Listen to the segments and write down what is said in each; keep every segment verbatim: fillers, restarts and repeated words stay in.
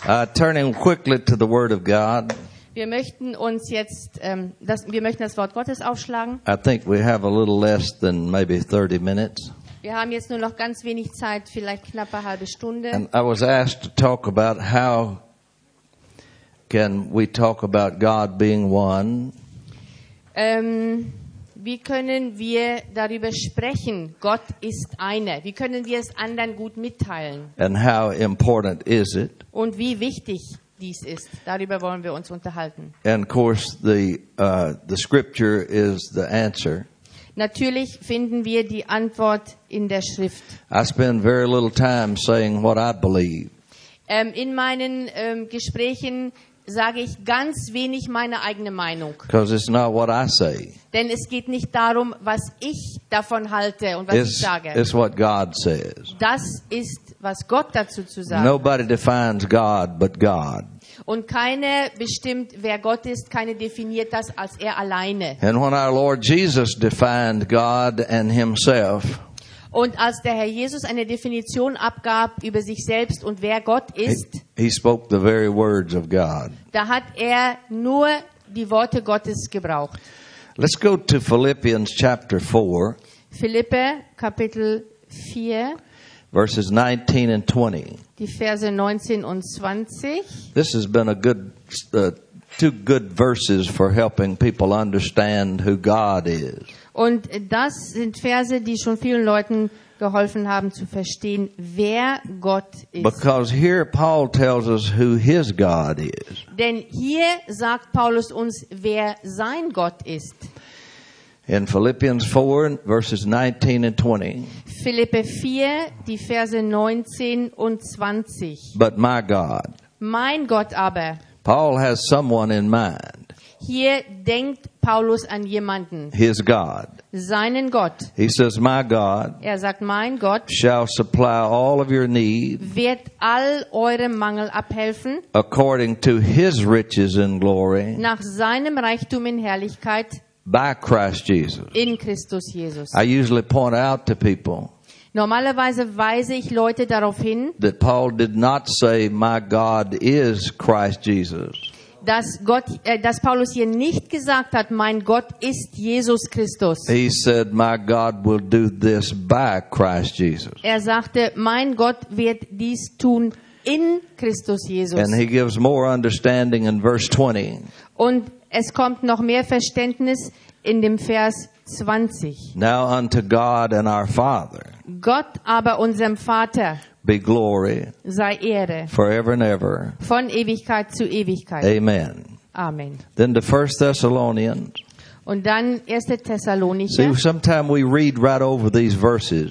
Uh, turning quickly to the Word of God. Wir möchten uns jetzt, ähm, das, wir möchten das Wort Gottes aufschlagen. I think we have a little less than maybe thirty minutes. Wir haben jetzt nur noch ganz wenig Zeit, vielleicht knapp eine halbe Stunde. And I was asked to talk about how can we talk about God being one. Ähm, wie können wir darüber sprechen, Gott ist einer? Wie können wir es anderen gut mitteilen? And how important is it? Und wie wichtig dies ist. Darüber wollen wir uns unterhalten. And of course the uh, the scripture is the answer. Natürlich finden wir die Antwort in der Schrift. I spend very little time saying what I believe. Ähm, in meinen ähm, Gesprächen sage ich ganz wenig meine eigene Meinung. Because it's not what I say. Denn es geht nicht darum, was ich davon halte und was ich It's, sage. it's what God says. Das ist, was Gott dazu zu sagen. Nobody defines God but God. Und keine bestimmt, wer Gott ist, keine definiert das als er alleine. And when our Lord Jesus defined God and himself, Und als der Herr Jesus eine Definition abgab über sich selbst und wer Gott ist, he, he spoke the very words of God. da hat er nur die Worte Gottes gebraucht. Let's go to Philippians chapter four, Philippe Kapitel vier, verses nineteen and twenty. die Verse neunzehn und zwanzig. This has been a good, uh, two good verses for helping people understand who God is. Und das sind Verse, die schon vielen Leuten geholfen haben zu verstehen, wer Gott ist. Because here Paul tells us who his God is. Denn hier sagt Paulus uns, wer sein Gott ist. In Philippians four, verses nineteen and twenty. Philippe vier, die Verse neunzehn und zwanzig. But my God. Mein Gott aber. Paul has someone in mind. Hier denkt Paulus an jemanden. His God. Seinen Gott. He says, my God Er sagt, mein Gott shall supply all of your need wird all eurem Mangel abhelfen, according to his riches in glory nach seinem Reichtum in Herrlichkeit by Christ Jesus. in Christus Jesus. I usually point out to people Normalerweise weise ich Leute darauf hin, that Paul did not say, my God is Christ Jesus. dass Gott, äh, dass Paulus hier nicht gesagt hat, mein Gott ist Jesus Christus. He said, my God will do this by Christ Jesus. Er sagte, mein Gott wird dies tun in Christus Jesus. And he gives more understanding in verse twenty. Und es kommt noch mehr Verständnis in dem Vers zwanzig. Now unto God and our Father Gott aber unserem Vater be glory sei Ehre forever and ever. von Ewigkeit zu Ewigkeit. Amen. Amen. Then to First Thessalonians. Und dann erster See, Thessalonicher. sometimes we read right over these verses.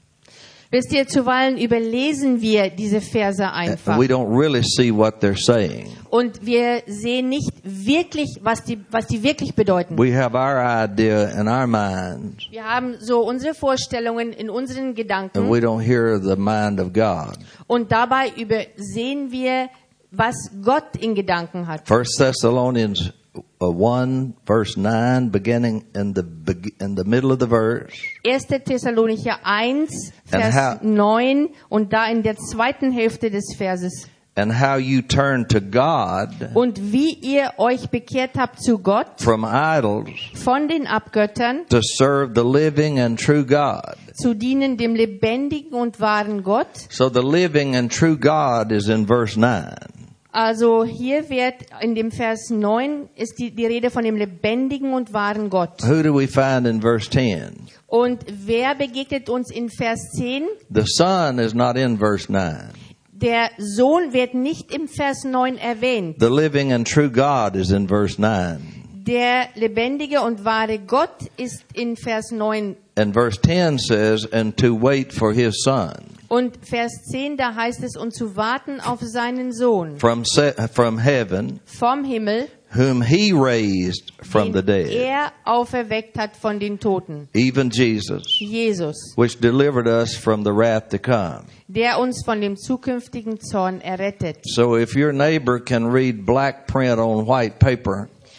Wisst ihr, zuweilen überlesen wir diese Verse einfach. And we don't really see what they're saying. Und wir sehen nicht wirklich, was die, was die wirklich bedeuten. We have our idea in our minds, Wir haben so unsere Vorstellungen in unseren and Gedanken. we don't hear the mind of God. Und dabei übersehen wir, was Gott in Gedanken hat. First Thessalonians one, verse nine, beginning in the be- in the middle of the verse. erster Thessalonicher eins, And Vers how- neun und da in der zweiten Hälfte des Verses. And how you turn to God Und wie ihr euch bekehrt habt zu Gott from idols von den Abgöttern, to serve the living and true God. zu dienen dem lebendigen und wahren Gott. So the living and true God is in verse nine. Also hier wird in dem Vers neun ist die, die Rede von dem lebendigen und wahren Gott. Who do we find in verse ten? Und wer begegnet uns in Vers zehn? The Son is not in verse nine. Der Sohn wird nicht im Vers neun erwähnt. The living and true God is in verse nine. Der lebendige und wahre Gott ist in Vers neun. And verse ten says, and to wait for his Son. Und Vers zehn, da heißt es, und zu warten auf seinen Sohn From se- from heaven, vom Himmel, whom he raised from the den dead, er auferweckt hat von den Toten. even Jesus, Jesus, which delivered us from the wrath to come. der uns von dem zukünftigen Zorn errettet. So if your neighbor can read black print on white paper,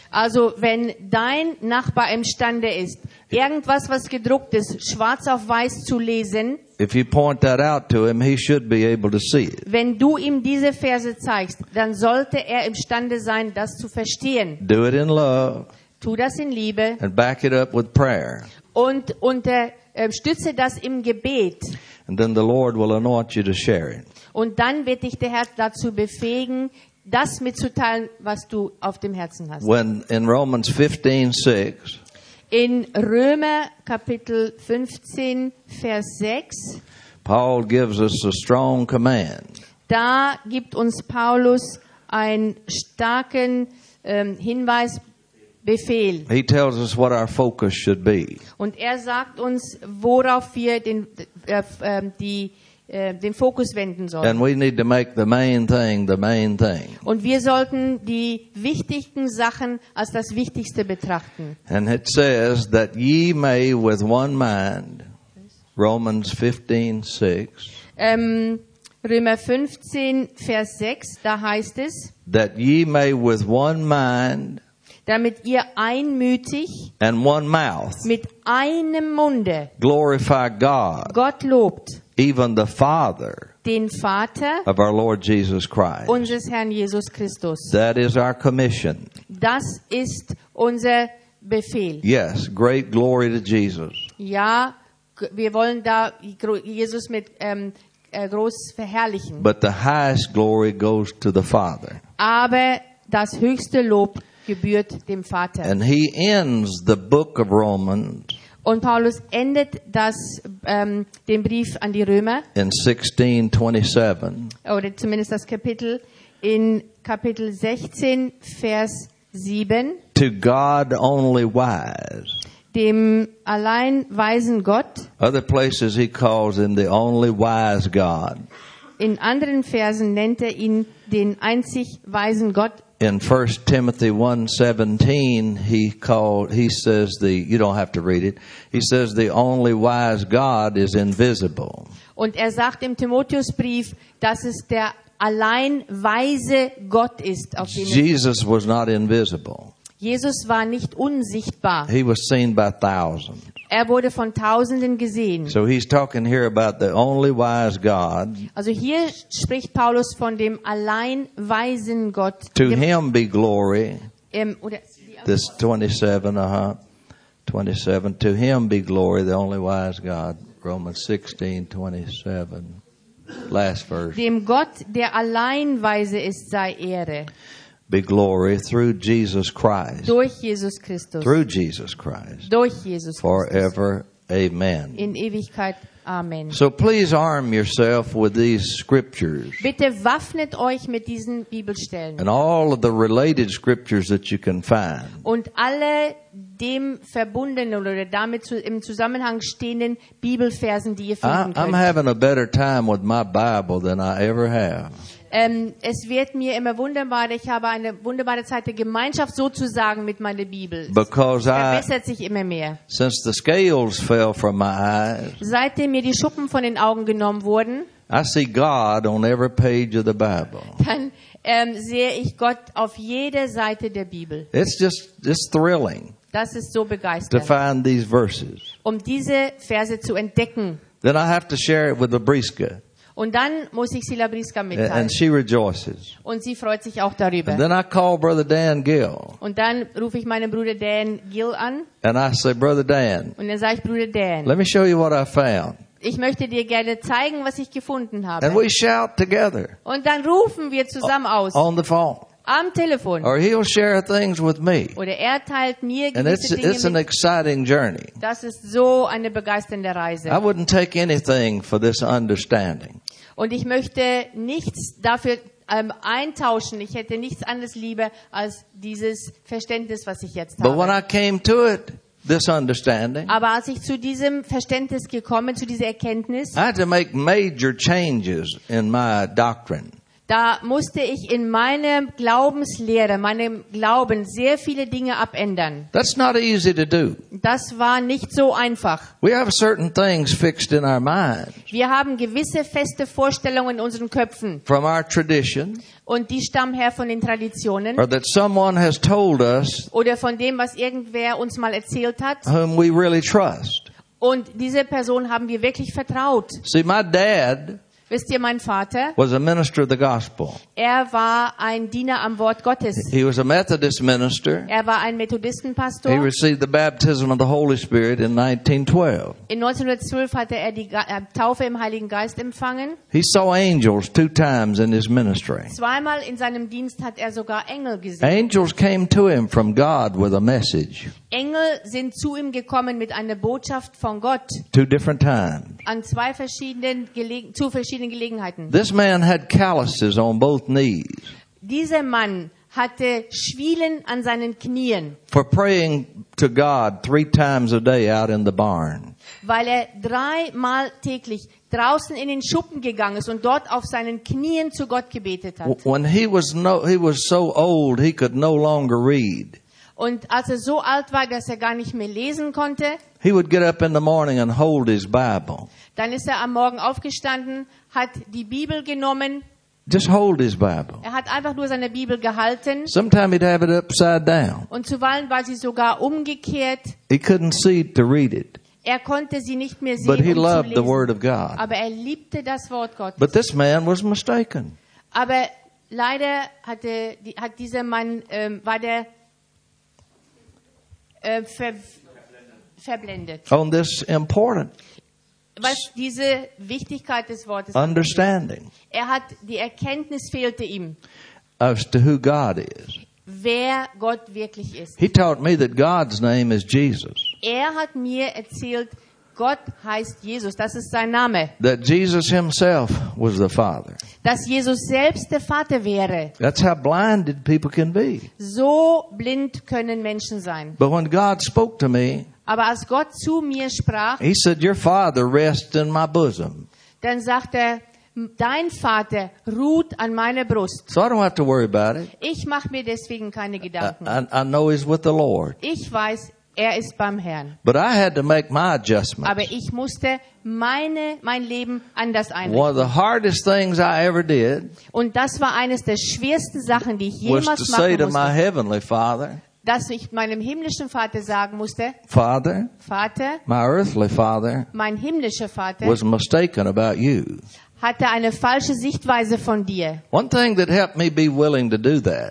Also wenn dein Nachbar imstande ist, irgendwas, was gedruckt ist, schwarz auf weiß zu lesen, if you point that out to him, he should be able to see it. wenn du ihm diese Verse zeigst, dann sollte er imstande sein, das zu verstehen. Do it in love Tu das in Liebe and back it up with prayer. und unterstütze das im Gebet. And then the Lord will anoint you to share it. Und dann wird dich der Herr dazu befähigen, das mitzuteilen, was du auf dem Herzen hast. When in Romans fifteen six, In Römer Kapitel fünfzehn, Vers sechs, Paul gives us a strong command. da gibt uns Paulus einen starken ähm, Hinweis, Befehl. He tells us what our focus should be. Und er sagt uns, worauf wir den, äh, äh, die, äh, den Fokus wenden sollen. And we need to make the main thing the main thing. Und wir sollten die wichtigsten Sachen als das Wichtigste betrachten. And it says that ye may with one mind, Romans fifteen six, Ähm, Römer fünfzehn, Vers sechs, da heißt es, that ye may with one mind damit ihr einmütig and one mouth mit einem Munde glorify God, Gott lobt, even the Father den Vater of our Lord Jesus Christ. unseres Herrn Jesus Christus. That is our commission. Das ist unser Befehl. Yes, great glory to Jesus. Ja, g- wir wollen da gro- Jesus mit ähm, äh, groß verherrlichen. But the highest glory goes to the Father. Aber das höchste Lob gebührt dem Vater. And he ends the book of Romans Und Paulus endet das, ähm, den Brief an die Römer, in sixteen twenty-seven. oder zumindest das Kapitel, in Kapitel sechzehn, Vers sieben. To God only wise. Dem allein weisen Gott. Other places he calls him the only wise God. In anderen Versen nennt er ihn den einzig weisen Gott. In First Timothy one seventeen, he called, he says the, you don't have to read it, he says the only wise God is invisible. Und er sagt im Timotheusbrief, dass es der allein weise Gott ist, auf den es Jesus was not invisible. Jesus war nicht unsichtbar. He was seen by thousands. Er wurde von Tausenden gesehen. So he's talking here about the only wise God. Also hier spricht Paulus von dem allein weisen Gott. To Dem, him be glory. ähm, oder, This twenty-seven, uh-huh. twenty-seven. To him be glory, the only wise God. Romans sixteen twenty-seven. Last verse. dem Gott, der allein weise ist, sei Ehre. Be glory through Jesus Christ. Durch Jesus Christus. Through Jesus Christ. Durch Jesus Christus. Forever. Amen. In Ewigkeit. Amen. So please arm yourself with these scriptures Bitte waffnet euch mit diesen Bibelstellen. and all of the related scriptures that you can find. Und alle dem verbundenen oder damit zu, im Zusammenhang stehenden Bibelversen, die ihr I, finden I'm könnt. having a better time with my Bible than I ever have. Ähm, es wird mir immer wunderbar, ich habe eine wunderbare Zeit der Gemeinschaft sozusagen mit meiner Bibel. Because Es I, verbessert sich immer mehr. since the scales fell from my eyes, Seitdem mir die Schuppen von den Augen genommen wurden, I see God on every page of the Bible. dann ähm, sehe ich Gott auf jeder Seite der Bibel. It's just, it's thrilling Das ist so to begeisternd, find these verses. um diese Verse zu entdecken. Then I have to share it with Labriska, Und dann muss ich Sila Briska mitteilen. and she rejoices. Und sie freut sich auch darüber. And then I call Brother Dan Gill, Und dann rufe ich meinen Bruder Dan Gill an and I say, Brother Dan, und dann sage ich, Bruder Dan, let me show you what I found. ich möchte dir gerne zeigen, was ich gefunden habe. And we shout together Und dann rufen wir zusammen aus on the phone. am Telefon. Or he'll share things with me. Oder er teilt mir And it's, gewisse it's an Dinge mit. exciting journey. Das ist so eine begeisternde Reise. I wouldn't take anything for this understanding. Und ich möchte nichts dafür ähm, eintauschen. Ich hätte nichts anderes lieber als dieses Verständnis, was ich jetzt But when habe. I came to it, this understanding, Aber als ich zu diesem Verständnis gekommen, zu dieser Erkenntnis, I had to make major changes in my doctrine. Da musste ich in meiner Glaubenslehre, meinem Glauben sehr viele Dinge abändern. That's not easy to do. Das war nicht so einfach. We have certain things fixed in our mind Wir haben gewisse feste Vorstellungen in unseren Köpfen from our tradition, und die stammen her von den Traditionen or that someone has told us oder von dem, was irgendwer uns mal erzählt hat. whom we really trust. Und diese Person haben wir wirklich vertraut. See, my dad Wisst ihr, mein Vater, was a minister of the gospel. er war ein Diener am Wort Gottes. He was a Methodist minister. Er war ein He Methodistenpastor. received the baptism of the Holy Spirit in nineteen twelve. In neunzehnhundertzwölf hatte er die Ga- äh, Taufe im Heiligen Geist empfangen. He saw angels two times in his ministry. Zweimal in seinem Dienst hat er sogar Engel gesehen. Angels came to him from God with a message. Engel sind zu ihm gekommen mit einer Botschaft von Gott Two different times. an zwei verschiedenen Gelegen- zu verschiedenen Gelegenheiten. This man had calluses on both knees Dieser Mann hatte Schwielen an seinen Knien, for praying to God three times a day out in the barn. weil er dreimal täglich draußen in den Schuppen gegangen ist und dort auf seinen Knien zu Gott gebetet hat. When he was no, he was so old he could no longer read. Und als er so alt war, dass er gar nicht mehr lesen konnte, He would get up in the morning and hold his Bible. dann ist er am Morgen aufgestanden, hat die Bibel genommen, Just hold his Bible. er hat einfach nur seine Bibel gehalten Sometimes he'd have it upside down. und zuweilen war sie sogar umgekehrt. He couldn't see to read it, Er konnte sie nicht mehr but he sehen, um zu loved the Word lesen. of God. Aber er liebte das Wort Gottes. But this man was mistaken. Aber leider hatte, die, hat dieser Mann, ähm, war der äh, ver, verblendet. On this important Was diese Wichtigkeit des Wortes angeht. understanding Er hat, die Erkenntnis fehlte ihm, as to who God is. wer Gott wirklich ist. He taught me that God's name is Jesus. Er hat mir erzählt, Gott heißt Jesus, das ist sein Name. That Jesus himself was the Father. Dass Jesus selbst der Vater wäre. That's how blinded people can be. So blind können Menschen sein. But when God spoke to me, Aber als Gott zu mir sprach, He said, "Your Father rests in my bosom." dann sagt er, dein Vater ruht an meiner Brust. So I don't have to worry about it. Ich mache mir deswegen keine I, Gedanken. I, I know He's with the Lord. Ich weiß, er ist beim Herrn. But I had to make my Aber adjustments. ich musste meine, mein Leben anders One einrichten. of the hardest things I ever did Und das war eines der schwersten Sachen, die ich was to jemals say machen to my musste. Heavenly Father, Dass ich meinem himmlischen Vater sagen musste, Father, Vater, my earthly father mein himmlischer Vater was mistaken about you. hatte eine falsche Sichtweise von dir. One thing that helped me be willing to do that,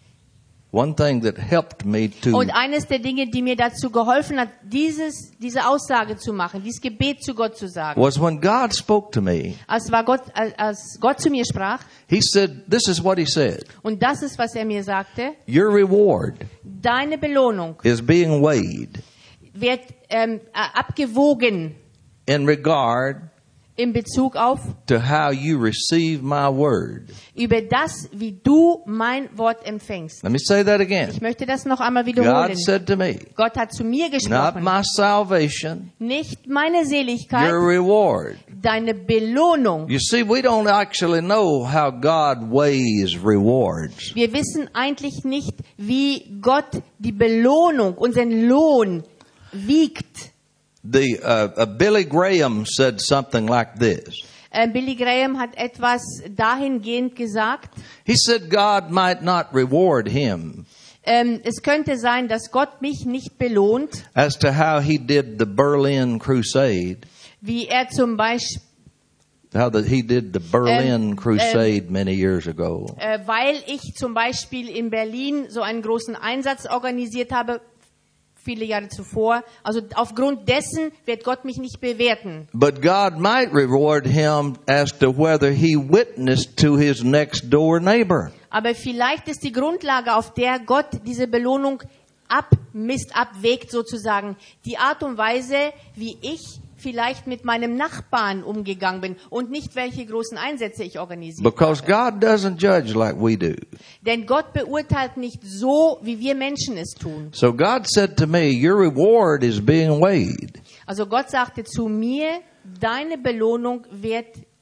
one thing that helped me to Und eines der Dinge, die mir dazu geholfen hat, dieses, diese Aussage zu machen, dieses Gebet zu Gott zu sagen, was when God spoke to me, als, war Gott, als Gott zu mir sprach, He said, this is what He said, und das ist, was er mir sagte, your reward deine Belohnung is being weighed wird ähm, äh, abgewogen in regard in Bezug auf to how you receive my word. über das, wie du mein Wort empfängst. Let me say that again. Ich möchte das noch einmal wiederholen. God said to me, Gott hat zu mir not gesprochen, my salvation, nicht meine your Seligkeit, reward. deine Belohnung. You see, we don't actually know how God weighs rewards. Wir wissen eigentlich nicht, wie Gott die Belohnung, unseren Lohn wiegt. The uh, uh, Billy Graham said something like this. Äh, Billy Graham hat etwas dahingehend gesagt, He said God might not reward him ähm, es könnte sein, dass Gott mich nicht belohnt, as to how he did the Berlin Crusade, wie er zum Beispiel, how the, he did the Berlin Ähm, Crusade many years ago. äh, weil ich zum Beispiel in Berlin so einen großen Einsatz organisiert habe, viele Jahre zuvor. Also aufgrund dessen wird Gott mich nicht bewerten. But God might reward him as to whether he witnessed to his next door neighbor. Aber vielleicht ist die Grundlage, auf der Gott diese Belohnung abmisst, abwägt sozusagen, die Art und Weise, wie ich vielleicht mit meinem Nachbarn umgegangen bin und nicht welche großen Einsätze ich organisiert Because habe. God doesn't judge like we do. Denn Gott beurteilt nicht so, wie wir Menschen es tun. So God said to me, your reward is being weighed. Also Gott sagte zu mir, deine Belohnung wird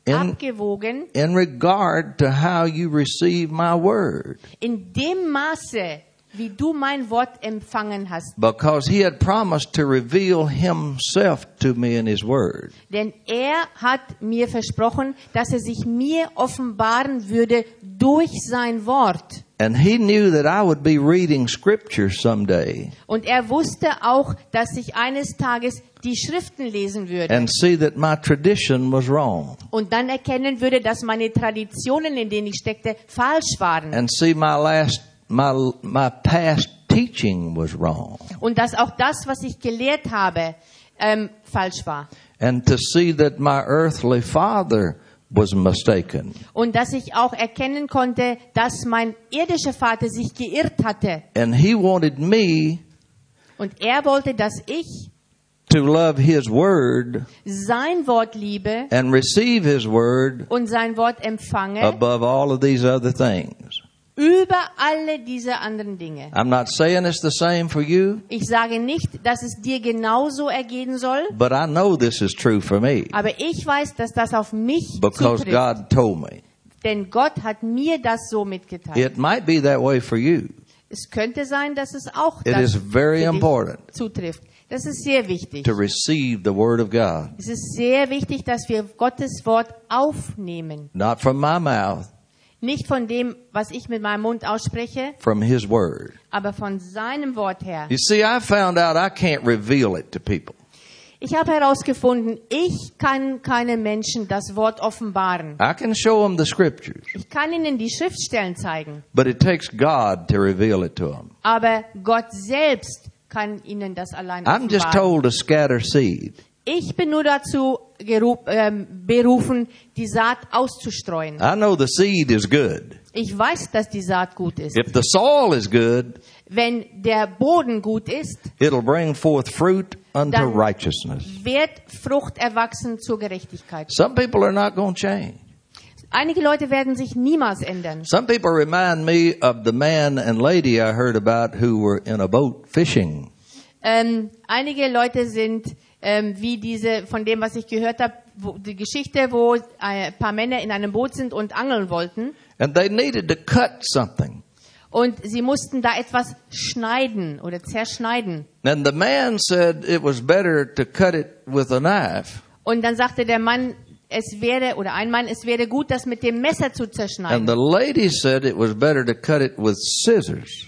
in, abgewogen in regard to how you receive my word. in dem Maße, wie du mein Wort empfangen hast. Because he had promised to reveal himself to me in his word. Denn er hat mir versprochen, dass er sich mir offenbaren würde durch sein Wort. And he knew that I would be reading scripture someday Und er wusste auch, dass ich eines Tages die Schriften lesen würde and see that my tradition was wrong. und dann erkennen würde, dass meine Traditionen, in denen ich steckte, falsch waren. And see my last, my, my past teaching was wrong. Und dass auch das, was ich gelehrt habe, ähm, falsch war. And to see that my earthly father was mistaken. Und dass ich auch erkennen konnte, dass mein irdischer Vater sich geirrt hatte. And he wanted me Und er wollte, dass ich to love his word sein Wort liebe and receive his word und sein Wort empfange above all of these other things. über alle diese anderen Dinge. I'm not saying it's the same for you, Ich sage nicht, dass es dir genauso ergehen soll, but I know this is true for me aber ich weiß, dass das auf mich because zutrifft. God told me. Denn Gott hat mir das so mitgeteilt. It might be that way for you. Es könnte sein, dass es auch It das is very für dich important zutrifft. Das ist sehr wichtig. to receive the word of God, Es ist sehr wichtig, dass wir Gottes Wort aufnehmen. not from my mouth, Nicht von dem, was ich mit meinem Mund ausspreche, from his word. aber von seinem Wort her. You see, I found out I can't reveal it to people. Ich habe herausgefunden, ich kann keinen Menschen das Wort offenbaren. I can show them the scriptures, Ich kann ihnen die Schriftstellen zeigen, but it takes God to reveal it to them. aber Gott selbst kann ihnen das allein I'm just offenbaren. told to scatter seed. Ich bin nur dazu geru- ähm, berufen, die Saat auszustreuen. I know the seed is good. Ich weiß, dass die Saat gut ist. If the soil is good, Wenn der Boden gut ist, it'll bring forth fruit unto Dann- righteousness. wird Frucht erwachsen zur Gerechtigkeit. Some people are not going to change. Einige Leute werden sich niemals ändern. Some people remind me of the man and lady I heard about who were in a boat fishing. Ähm, einige Leute sind ähm, wie diese, von dem, was ich gehört habe, wo, die Geschichte, wo ein paar Männer in einem Boot sind und angeln wollten. And they needed to cut something. Und sie mussten da etwas schneiden oder zerschneiden. And the man said it was better to cut it with a knife. Und dann sagte der Mann, es wäre, oder ein Mann, es wäre gut, das mit dem Messer zu And zerschneiden. the lady said it was better to cut it with scissors.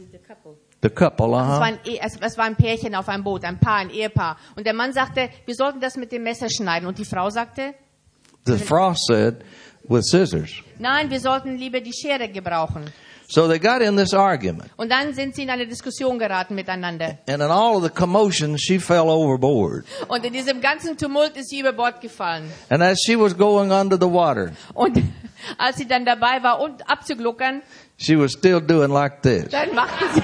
The couple, Es war, uh-huh. ein, E- es es war ein Pärchen auf einem Boot, ein Paar, ein Ehepaar. Und der Mann sagte, wir sollten das mit dem Messer schneiden. Und die Frau sagte, The Frau said with scissors. nein, wir sollten lieber die Schere gebrauchen. So they got in this argument. Und dann sind sie in eine Diskussion geraten miteinander. And in all of the commotion, she fell overboard. Und in diesem ganzen Tumult ist sie über Bord gefallen. And as she was going under the water, Und als sie dann dabei war, und abzugluckern, she was still doing like this. dann machte sie...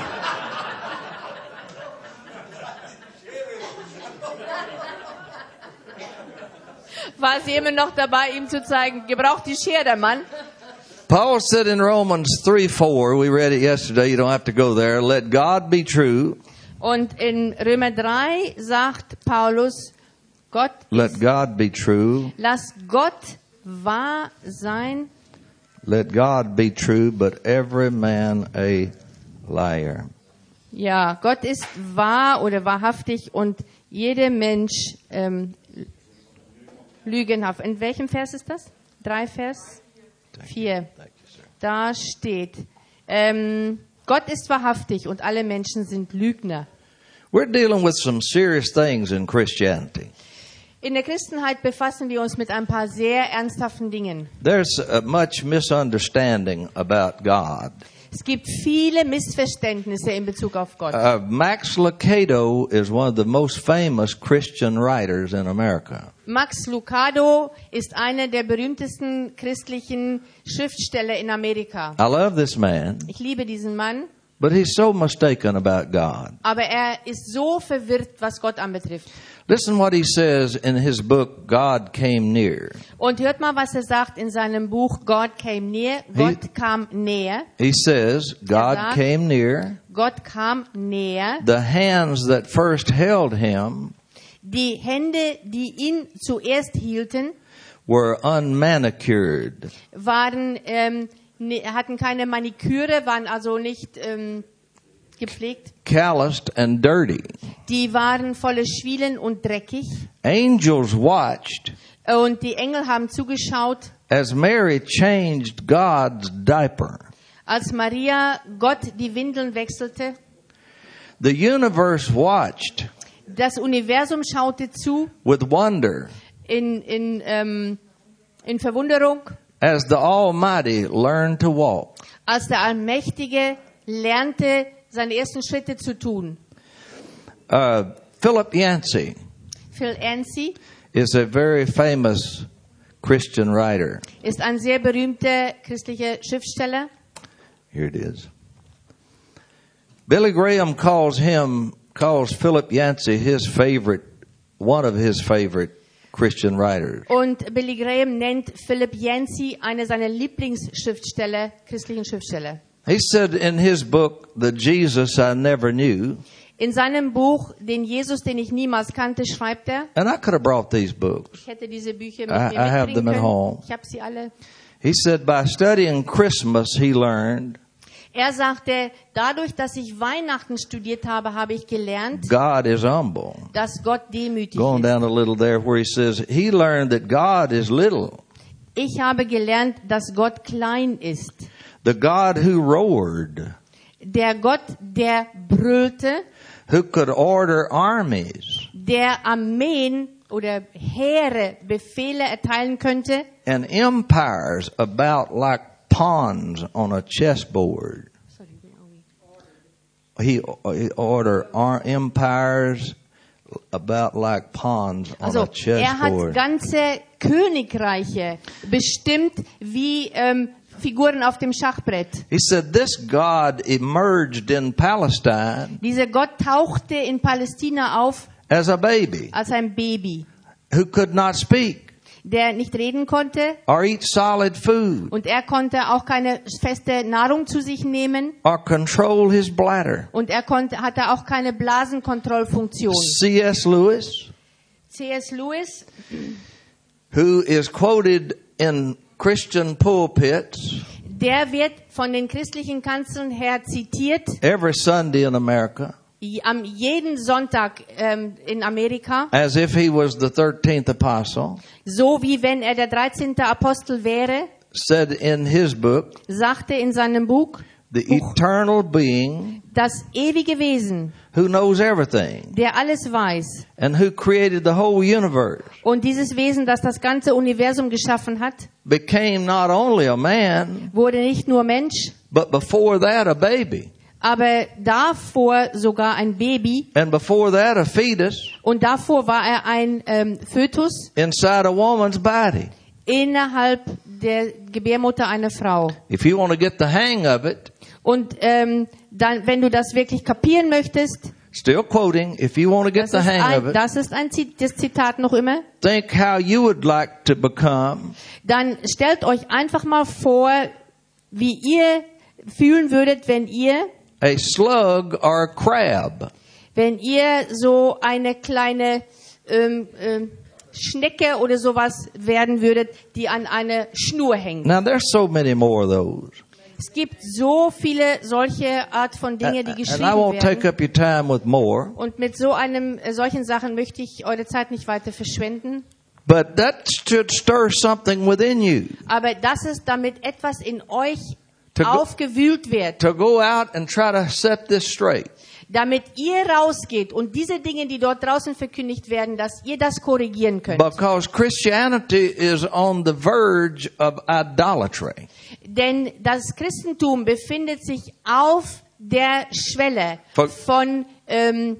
war sie immer noch dabei, ihm zu zeigen, gebraucht die Schere, Mann. Paul said in Romans three four, we read it yesterday, you don't have to go there, let God be true, Und in Römer drei sagt Paulus, Gott, let God be true, lass Gott wahr sein, let God be true, but every man a liar. ja, Gott ist wahr oder wahrhaftig und jeder Mensch ähm, lügenhaft. In welchem Vers ist das? Drei Vers? Vier. Da steht, ähm, Gott ist wahrhaftig und alle Menschen sind Lügner. We're dealing with some serious things in Christianity. In der Christenheit befassen wir uns mit ein paar sehr ernsthaften Dingen. There's uh, much misunderstanding about God. Es gibt viele Missverständnisse in Bezug auf Gott. Uh, Max Lucado is one of the most famous Christian writers in America. Max Lucado ist einer der berühmtesten christlichen Schriftsteller in Amerika. I love this man, Ich liebe diesen Mann, but he's so mistaken about God. aber er ist so verwirrt, was Gott anbetrifft. Listen what he says in his book, God Came Near. Und hört mal, was er sagt in seinem Buch God Came Near. Gott kam näher. He says, God sagt- came near. Gott kam näher. The hands that first held him Die Hände, die ihn zuerst hielten, were unmanicured. waren, ähm, ne, hatten keine Maniküre, waren also nicht ähm, gepflegt. Calloused and dirty. Die waren voller Schwielen und dreckig. Angels watched Und die Engel haben zugeschaut, as Mary changed God's diaper. als Maria Gott die Windeln wechselte. The universe watched Das Universum schaute zu with wonder in, in, ähm, in Verwunderung, as the Almighty learned to walk. als der Allmächtige lernte, seine ersten Schritte zu tun. Uh, Philip Yancey Phil Yancey is a very famous Christian writer. ist ein sehr berühmter christlicher Schriftsteller. Here it is. Billy Graham calls him, calls Philip Yancey his favorite, one of his favorite Christian writers. Und Billy Graham nennt Philip Yancey eine seiner Lieblingsschriftsteller, christlichen Schriftsteller. He said in his book, The Jesus I Never Knew, In seinem Buch, den Jesus, den ich niemals kannte, schreibt er, and I could have brought these books. ich hätte diese Bücher mit I- mir I have mitbringen them at können. home. Ich habe sie alle. He said by studying Christmas, he learned Er sagte, dadurch, dass ich Weihnachten studiert habe, habe ich gelernt, God is humble. dass Gott demütig Going ist. down a little there where he says he learned that God is little. Ich habe gelernt, dass Gott klein ist. The God who roared, Der Gott, der brüllte, who could order armies der Armeen oder Heere Befehle erteilen könnte and empires about like pawns on a chessboard. He, he ordered ar- empires about like pawns on Also a er hat chessboard. ganze Königreiche bestimmt wie ähm, Figuren auf dem Schachbrett. He said this God emerged in Palestine Dieser Gott tauchte in Palästina auf as a baby als ein Baby, who could not speak der nicht reden konnte or eat solid food und er konnte auch keine feste Nahrung zu sich nehmen or control his bladder. und er konnte, hatte auch keine Blasenkontrollfunktion. C S Lewis, C S Lewis, who is quoted in Christian pulpits der wird von den christlichen Kanzeln her zitiert, every Sunday in America am jeden Sonntag ähm, in Amerika, as if he was the thirteenth apostle, so wie wenn er der dreizehnte Apostel wäre, said in his book, sagte in seinem Buch, the eternal being das ewige Wesen, who knows everything der alles weiß, and who created the whole universe und dieses Wesen, das das ganze Universum geschaffen hat, became not only a man, wurde nicht nur Mensch, but before that a baby. aber davor sogar ein Baby And before that a fetus und davor war er ein ähm, Fötus inside a woman's body. innerhalb der Gebärmutter einer Frau. If you want to get the hang of it, Und ähm, dann, wenn du das wirklich kapieren möchtest, still quoting, if you want to get das the ist hang of ein, it, das ist ein Zit- das Zitat noch immer, think how you would like to become dann stellt euch einfach mal vor, wie ihr fühlen würdet, wenn ihr a slug or a crab. wenn ihr so eine kleine ähm, ähm, Schnecke oder sowas werden würdet, die an eine Schnur hängt. Now there's so many more of those. Es gibt so viele solche Art von Dinge, die And geschrieben I won't take werden. up your time with more, Und mit so einem äh, solchen Sachen möchte ich eure Zeit nicht weiter verschwenden. but that should stir something within you Aber das ist, damit etwas in euch To go- aufgewühlt wird, to go out and try to set this straight. damit ihr rausgeht und diese Dinge, die dort draußen verkündigt werden, dass ihr das korrigieren könnt. Because Christianity is on the verge of idolatry. Denn das Christentum befindet sich auf der Schwelle Von- von ähm,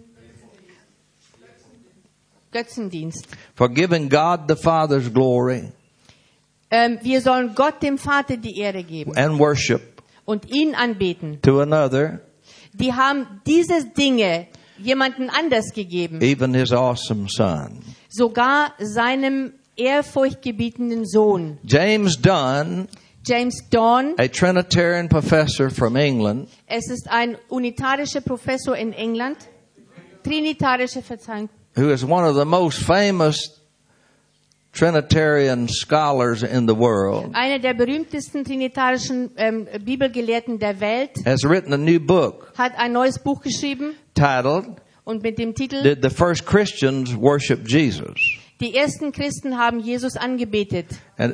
Götzendienst. For giving God the Father's glory Ähm, wir sollen Gott dem Vater die Ehre geben and worship und ihn anbeten. to another, Die haben diese Dinge jemanden anders gegeben, even his awesome son. sogar seinem ehrfurchtgebietenden Sohn. James Dunn, James Dawn, a Trinitarian professor from England, es ist ein unitarischer Professor in England, trinitarische Verzeihung, who is one of the most famous Trinitarian scholars in the world, einer der berühmtesten trinitarischen ähm, Bibelgelehrten der Welt, has written a new book hat ein neues Buch geschrieben titled, und mit dem Titel Did the First Christians Worship Jesus? Die ersten Christen haben Jesus angebetet. And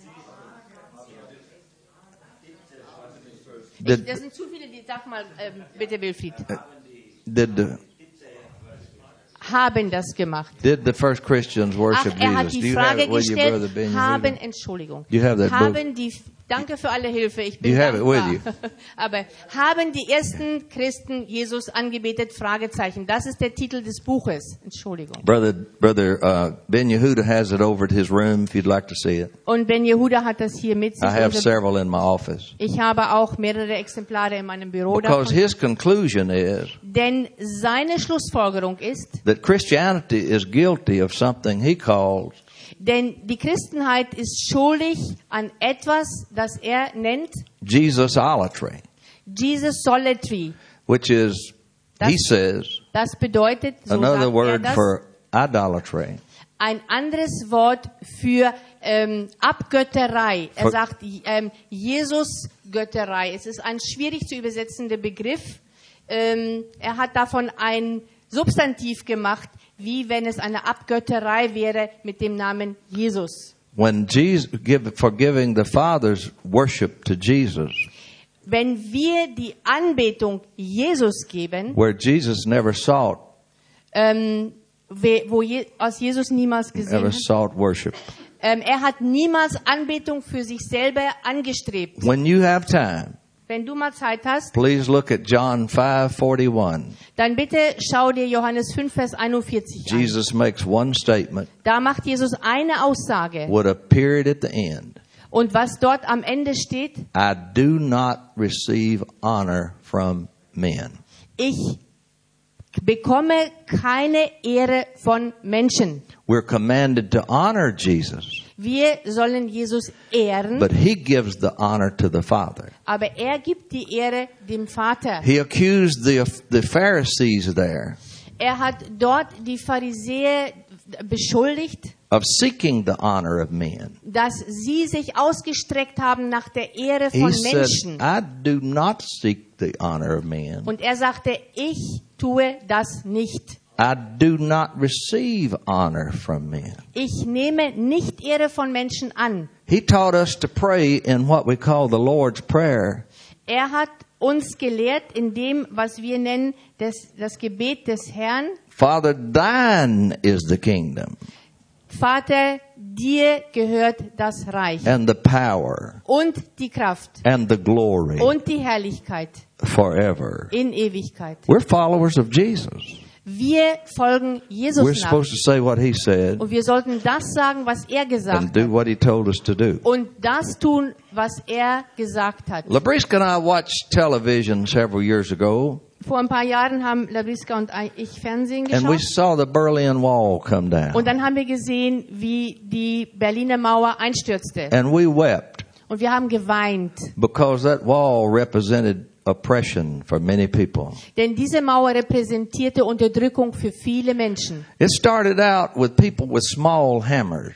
Ich, did, das sind zu viele, die sag mal, ähm, bitte Wilfried, did, the, haben das gemacht. did the first Christians worship Ach, er hat Jesus? die Do you have Frage it with you, Brother gestellt, Ben haben, Yehuda? Entschuldigung, You have that book? haben die, danke für alle Hilfe, ich bin You have it with dankbar. Aber haben die ersten Christen Jesus angebetet? Fragezeichen. Das ist der Titel des Buches. Entschuldigung. Brother, Brother uh, Ben Yehuda has it over at his room if you'd like to see it. Und Ben Yehuda hat das hier mit sich. I have Also, several in my office. ich habe auch mehrere Exemplare in meinem Büro Because davon. his conclusion is Denn seine Schlussfolgerung ist, that Christianity is guilty of something he calls denn die Christenheit ist schuldig an etwas, das er nennt Jesusolatry, Jesusolatry. which is, he Das- says, Das bedeutet, so another sagt er word das, for idolatry. ein anderes Wort für ähm, Abgötterei. Er Ver- sagt ähm, Jesus-Götterei. Es ist ein schwierig zu übersetzender Begriff. Ähm, er hat davon ein Substantiv gemacht, wie wenn es eine Abgötterei wäre mit dem Namen Jesus. When Jesus, give, for giving the Father's worship to Jesus, Wenn wir die Anbetung Jesus geben, where Jesus never sought, ähm, we- wo Je aus Jesus niemals gesehen never hat, sought worship. ähm, er hat niemals Anbetung für sich selber angestrebt. When you have time, Wenn du mal Zeit hast, please look at John five forty-one. dann bitte schau dir Johannes fünf, Vers einundvierzig an. Jesus makes one statement Da macht Jesus eine Aussage. with a period at the end. Und was dort am Ende steht, I do not receive honor from men. ich bekomme keine Ehre von Menschen. We're commanded to honor Jesus, Wir sollen Jesus ehren, but he gives the honor to the Father. aber er gibt die Ehre dem Vater. He accused the, the Pharisees there Er hat dort die Pharisäer beschuldigt, of seeking the honor of men. dass sie sich ausgestreckt haben nach der Ehre He von said, Menschen. I do not seek the honor of men. Und er sagte, ich tue das nicht. I do not receive honor from men. Ich nehme nicht Ehre von Menschen an. He taught us to pray in what we call the Lord's Prayer. Er hat uns gelehrt in dem, was wir nennen, das, das Gebet des Herrn. Father, thine is the kingdom Vater, dir gehört das Reich and the power und die Kraft and the glory und die Herrlichkeit forever. in Ewigkeit. We're followers of Jesus. Wir folgen We're Jesus nach. supposed to say what he said Und wir sollten das sagen, was er and gesagt do hat. what he told us to do. Und das tun, was er gesagt hat. Labriska and I watched television several years ago, Vor ein paar Jahren haben Labriska und ich Fernsehen and we geschaut. saw the Berlin Wall come Und down, dann haben wir gesehen, wie die Berliner Mauer einstürzte. and we wept Und wir haben geweint. because that wall represented oppression for many people. Denn diese Mauer repräsentierte Unterdrückung für viele Menschen. It started out with people with small hammers,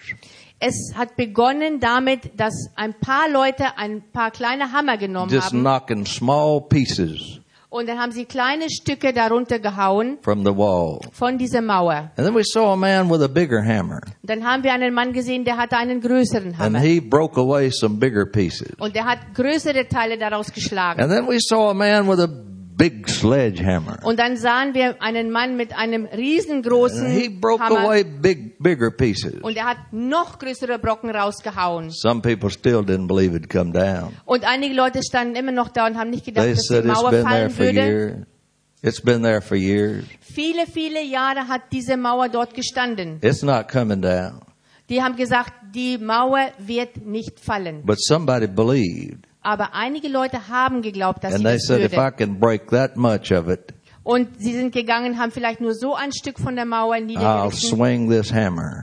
Es hat begonnen damit, dass ein paar Leute ein paar kleine Hammer genommen just haben. knocking small pieces Und dann haben sie kleine Stücke darunter gehauen from the wall. von dieser Mauer. And then we saw a man with a bigger hammer, Und dann haben wir einen Mann gesehen, der hatte einen größeren and Hammer. he broke away some bigger pieces. Und der hat größere Teile daraus geschlagen. And then we saw a man with a big sledgehammer. Und dann sahen wir einen Mann mit einem riesengroßen And he broke Hammer. away big, bigger pieces. Und er hat noch größere Brocken rausgehauen. Some people still didn't believe it'd come down. Und einige Leute standen immer noch da und haben nicht gedacht, They dass said die it's Mauer been there fallen for würde. years. It's been there for years. Viele, viele Jahre hat diese Mauer dort gestanden. It's not coming down. Die haben gesagt, die Mauer wird nicht fallen. But somebody believed. Aber einige Leute haben geglaubt, dass And sie they das said, if I würde. can break that much of it, Und sie sind gegangen, haben vielleicht nur so ein Stück von der Mauer I'll niedergerissen. swing this hammer.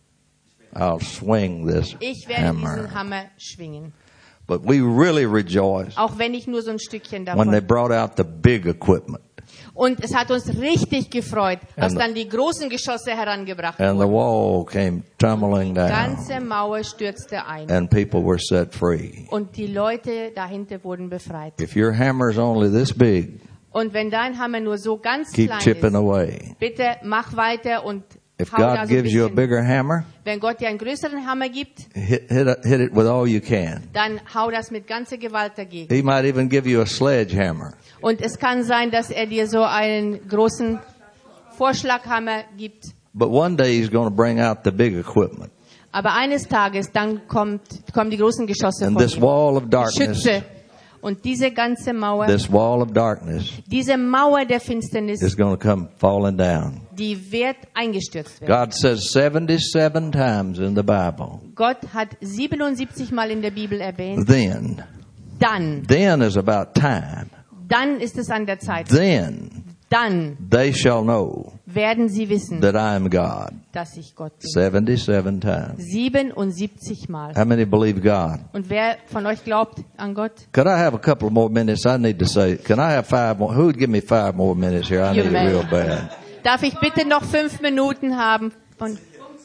I'll swing this Ich werde diesen hammer. Hammer schwingen. But we really rejoiced Auch wenn ich nur so ein Stückchen when they davon. brought out the big equipment. Und es hat uns richtig gefreut, als And- dann die großen Geschosse herangebracht And the wurden. wall came tumbling Die down. ganze Mauer stürzte ein. And people were set free. Und die Leute dahinter wurden befreit. If your hammer's only this big, Und wenn dein Hammer nur so ganz keep klein chipping ist, away. bitte mach weiter und If hau da God so ein gives you a bisschen. bigger hammer, Wenn Gott dir einen größeren Hammer gibt, hit, hit, it- hit it with all you can. dann hau das mit ganzer Gewalt dagegen. He might even give you a sledgehammer. Und es kann sein, dass er dir so einen großen Vorschlaghammer gibt. But one day he's going to bring out the big equipment. Aber eines Tages, dann kommt, kommen die großen Geschosse And von this ihm. wall of darkness, Schütze. Und diese ganze Mauer, this wall of darkness diese Mauer der Finsternis, is going to come falling down. die wird eingestürzt werden. God says seventy-seven times in the Bible. Gott hat siebenundsiebzig Mal in der Bibel erwähnt, Then, dann, then is about time. dann ist es an der Zeit. Then Dann they shall know werden sie wissen, that I am God. dass ich Gott bin. seventy-seven times. siebenundsiebzig Mal. How many believe God? Und wer von euch glaubt an Gott? Could I have a couple more minutes? I need to say, can I have five more? Who would give me five more minutes here? I You need it may. real bad. Darf ich bitte noch fünf Minuten haben? Von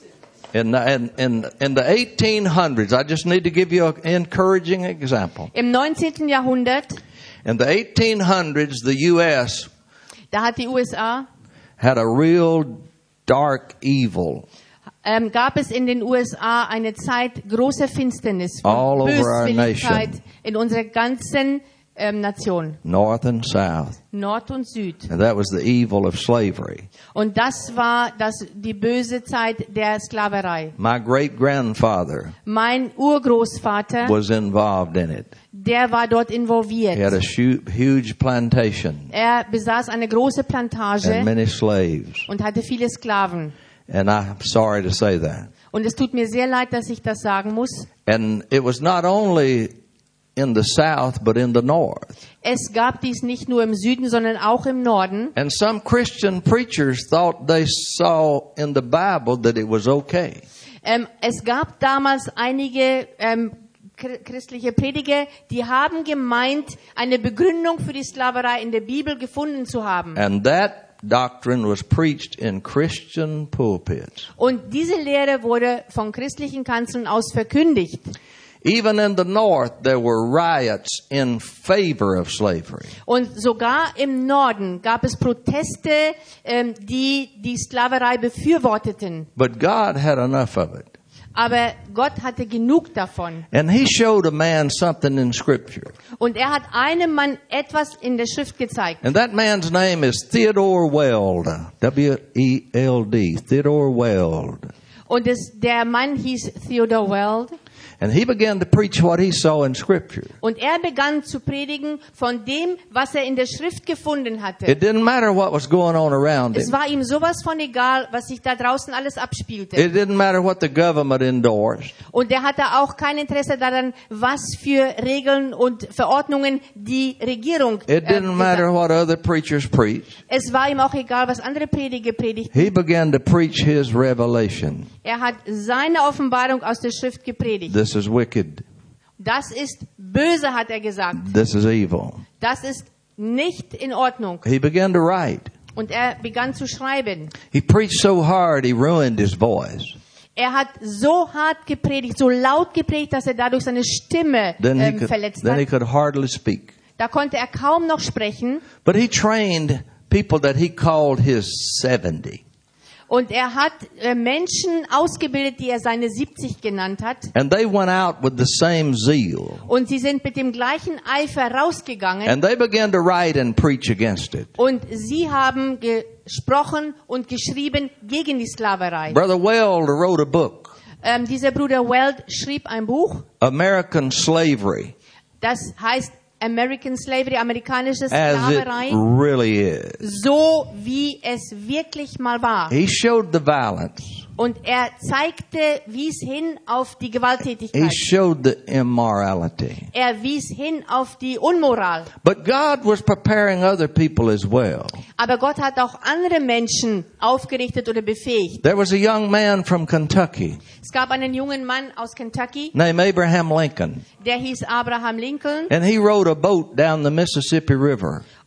In the, in, in, in the eighteen hundreds, I just need to give you an encouraging example. Im neunzehnten Jahrhundert, In the eighteen hundreds, the U S da hat die U S A, had a real dark evil ähm, gab es in den U S A eine Zeit großer Finsternis All und over our Böswilligkeit nation. in unserer ganzen ähm, Nation, north and south. Nord und Süd. And that was the evil of slavery. Und das war das, die böse Zeit der Sklaverei. My great grandfather Mein Urgroßvater, was involved in it. der war dort He had involviert. a hu- huge plantation Er besaß eine große Plantage and many slaves. und hatte viele Sklaven. And I'm sorry to say that. Und es tut mir sehr leid, dass ich das sagen muss. And it was not only in the south, but in the north. Es gab dies nicht nur im Süden, sondern auch im Norden. And some Christian preachers thought they saw in the Bible that it was okay. Ähm, es gab damals einige ähm, chr- christliche Prediger, die haben gemeint, eine Begründung für die Sklaverei in der Bibel gefunden zu haben. And that doctrine was preached in Christian pulpits. Und diese Lehre wurde von christlichen Kanzeln aus verkündigt. Even in the north, there were riots in favor of slavery. Und sogar im Norden gab es Proteste, ähm, die die Sklaverei befürworteten. But God had enough of it. Aber Gott hatte genug davon. And He showed a man something in Scripture. Und er hat einem Mann etwas in der Schrift gezeigt. And that man's name is Theodore Weld. W E L D. Theodore Weld. Und es, der Mann hieß Theodore Weld. And he began to preach what he saw in Scripture. Und er begann zu predigen von dem, was er in der Schrift gefunden hatte. It didn't matter what was going on around Es him. war ihm sowas von egal, was sich da draußen alles abspielte. It didn't matter what the government endorsed. Und er hatte auch kein Interesse daran, was für Regeln und Verordnungen die Regierung äh, It didn't matter gesagt. what other preachers preached. Es war ihm auch egal, was andere Prediger predigten. He began to preach his revelation. Er hat seine Offenbarung aus der Schrift gepredigt. This is wicked. Das ist böse, hat er gesagt. This is evil. Das ist nicht in Ordnung. He began to write. Und er begann zu schreiben. He preached so hard he ruined his voice. Er hat so hart gepredigt, so laut gepredigt, dass er dadurch seine Stimme Then he ähm, could, verletzt then he hat. could hardly speak. Da konnte er kaum noch sprechen. But he trained people that he called his seventy. Und er hat äh, Menschen ausgebildet, die er seine siebzig genannt hat. And they went out with the same zeal. Und sie sind mit dem gleichen Eifer rausgegangen. And they began to write and preach against it. Und sie haben gesprochen und geschrieben gegen die Sklaverei. Brother Weld wrote a book, Ähm, dieser Bruder Weld schrieb ein Buch, American Slavery, das heißt American Slavery, amerikanische as it Sklaverei, really is. so wie es wirklich mal war. He showed the violence. Und er zeigte, wies hin auf die He Gewalttätigkeit. showed the immorality. Er wies hin auf die Unmoral. But God was preparing other people as well. Aber Gott hat auch andere Menschen aufgerichtet oder befähigt. There was a young man from Kentucky Es gab einen jungen Mann aus Kentucky, named Abraham Lincoln. der hieß Abraham Lincoln. And he rowed a boat down the Mississippi River.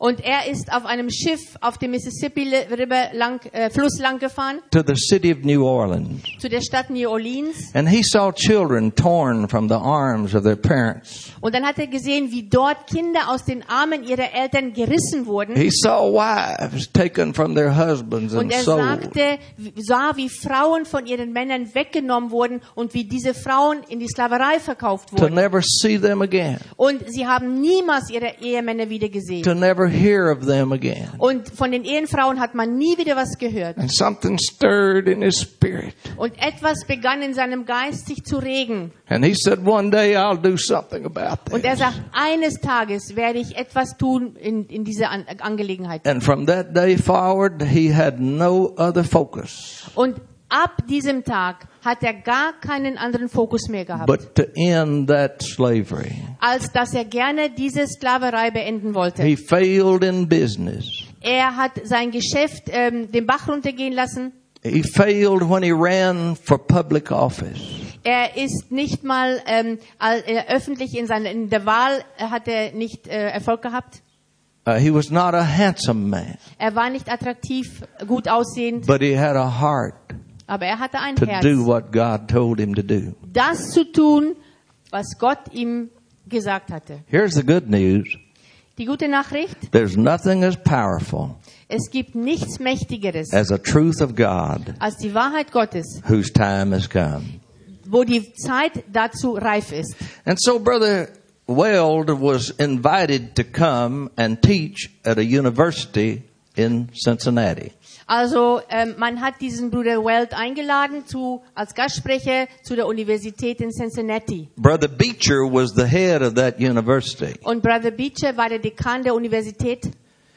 Und er ist auf einem Schiff auf dem Mississippi River lang, äh, Fluss lang gefahren to the city of New Orleans. zu der Stadt New Orleans. And he saw children torn from the arms of their parents. Und dann hat er gesehen, wie dort Kinder aus den Armen ihrer Eltern gerissen wurden. He saw wives taken from their husbands Und and er sold. sagte, sah, wie Frauen von ihren Männern weggenommen wurden und wie diese Frauen in die Sklaverei verkauft To wurden. never see them again. Und sie haben niemals ihre Ehemänner wieder gesehen. To never hear of them again. Und von den Ehefrauen hat man nie wieder was gehört. And something stirred in his spirit. Und etwas begann in seinem Geist sich zu regen. And he said, one day I'll do something about Und er this. sagt, eines Tages werde ich etwas tun in, in dieser An- Angelegenheit. And from that day forward, he had no other focus Und ab diesem Tag hat er gar keinen anderen Fokus mehr gehabt, but to end that slavery. als dass er gerne diese Sklaverei beenden wollte. He failed in business. Er hat sein Geschäft ähm, den Bach runtergehen lassen. He failed when he ran for public office. Er ist nicht mal ähm, all, äh, öffentlich in, seiner, in der Wahl äh, hat er nicht äh, Erfolg gehabt. Uh, he was not a handsome man, Er war nicht attraktiv, gut aussehend, but he had a heart aber er hatte ein to Herz, do what God told him to do. das zu tun, was Gott ihm gesagt hatte. Here's the good news. Die gute Nachricht, There's nothing as powerful es gibt nichts Mächtigeres as a truth of God als die Wahrheit Gottes, whose time has come. wo die Zeit dazu reif ist. And so Brother Weld was invited to come and teach at a university in Cincinnati. Also ähm, man hat diesen Bruder Weld eingeladen zu, als Gastsprecher zu der Universität in Cincinnati. Brother Beecher was the head of that university. Und Brother Beecher war der Dekan der Universität.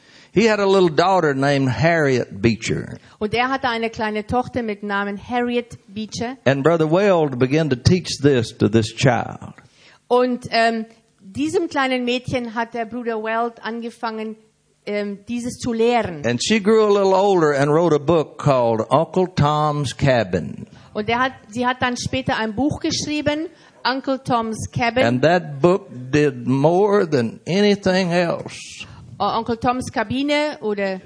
He had a little daughter named Harriet Beecher. Und er hatte eine kleine Tochter mit Namen Harriet Beecher. And Brother Weld began to teach this to this child. Und ähm, diesem kleinen Mädchen hat der Bruder Weld angefangen, ähm, dieses zu lehren. And she grew a little older and wrote a book called Uncle Tom's Cabin. Und er hat, sie hat dann später ein Buch geschrieben, Uncle Tom's Cabin. And that book did more than anything else Oh, Onkel Toms Kabine oder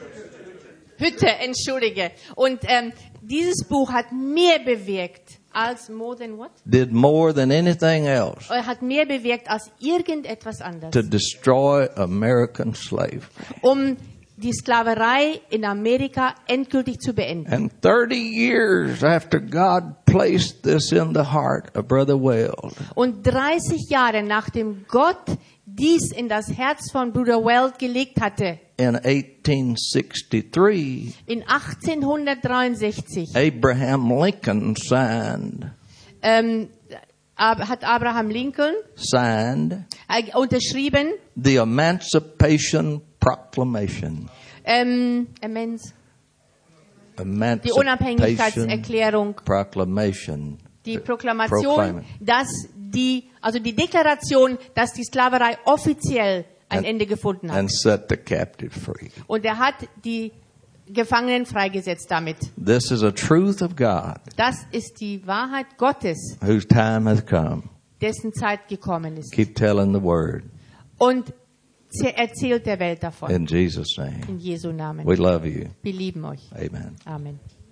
Hütte, entschuldige. Und ähm, dieses Buch hat mehr bewirkt als more than what? did more than anything else Er hat mehr bewirkt als irgendetwas to anderes, destroy American slavery. um die Sklaverei in Amerika endgültig zu beenden. And thirty years after God placed this in the heart of Brother Weld, Und dreißig Jahre nachdem Gott dies in das Herz von Bruder Weld gelegt hatte, in eighteen sixty-three, in achtzehnhundertdreiundsechzig, Abraham Lincoln signed, ähm, Ab- hat Abraham Lincoln signed äh, unterschrieben, the Emancipation Proclamation. ähm, Amends, die Emancipation Unabhängigkeitserklärung, Proclamation. die Proklamation, Proclaim. dass die, also die Deklaration, dass die Sklaverei offiziell ein And- Ende gefunden hat. And set the captive free. Und er hat die Gefangenen freigesetzt damit. This is a truth of God Das ist die Wahrheit Gottes, whose time has come. dessen Zeit gekommen ist. Keep telling the word Und ze- erzählt der Welt davon. in Jesus' name. In Jesu Namen. We love you. Wir lieben euch. Amen. Amen.